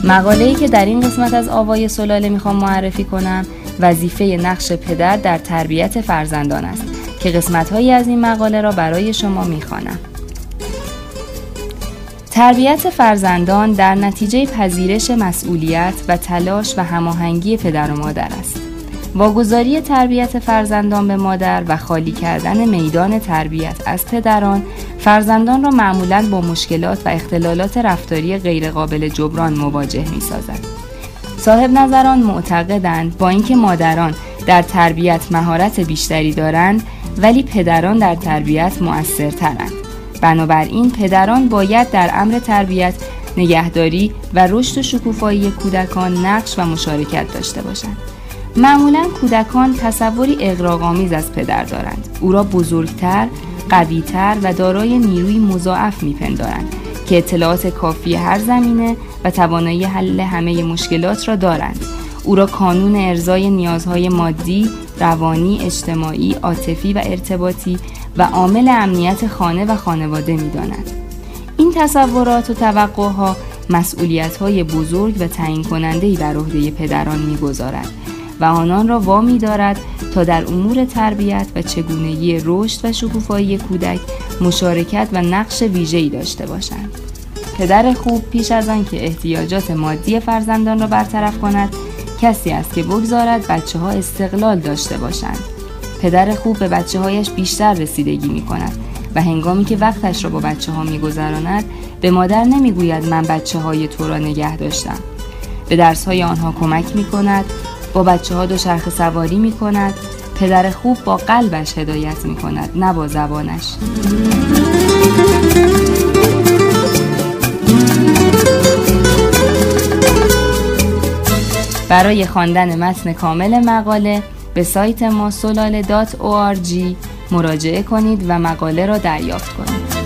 مقاله‌ای که در این قسمت از آوای سلاله میخوام معرفی کنم وظیفه نقش پدر در تربیت فرزندان است که قسمت‌هایی از این مقاله را برای شما میخوانم. تربیت فرزندان در نتیجه پذیرش مسئولیت و تلاش و هماهنگی پدر و مادر است. واگذاری تربیت فرزندان به مادر و خالی کردن میدان تربیت از پدران، فرزندان را معمولاً با مشکلات و اختلالات رفتاری غیرقابل جبران مواجه می‌سازد. صاحب نظران معتقدند با اینکه مادران در تربیت مهارت بیشتری دارند، ولی پدران در تربیت مؤثرترند. بنابراین پدران باید در امر تربیت، نگهداری و رشد و شکوفایی کودکان نقش و مشارکت داشته باشند. معمولاً کودکان تصوری اغراق‌آمیز از پدر دارند. او را بزرگتر، قوی‌تر و دارای نیروی مضاعف می‌پندارند که اطلاعات کافی هر زمینه و توانایی حل همه مشکلات را دارند. او را کانون ارضای نیازهای مادی، روانی، اجتماعی، عاطفی و ارتباطی و عامل امنیت خانه و خانواده می‌دانند. این تصورات و توقعها مسئولیت‌های بزرگ و تعیین کننده‌ای بر عهده پدران می‌گذارد و آنان را وامی دارد تا در امور تربیت و چگونگی رشد و شکوفایی کودک مشارکت و نقش ویژه‌ای داشته باشند. پدر خوب پیش از آن که احتیاجات مادی فرزندان را برطرف کند، کسی است که بگذارد بچه‌ها استقلال داشته باشند. پدر خوب به بچه‌هایش بیشتر رسیدگی می‌کند و هنگامی که وقتش را با بچه‌ها می‌گذراند، به مادر نمی‌گوید من بچه‌های تو را نگه داشتم. به درس‌های آنها کمک می‌کند، با بچه‌ها دوچرخه سواری می‌کند. پدر خوب با قلبش هدایت می‌کند، نه با زبانش. برای خواندن متن کامل مقاله به سایت ما solale.org مراجعه کنید و مقاله را دریافت کنید.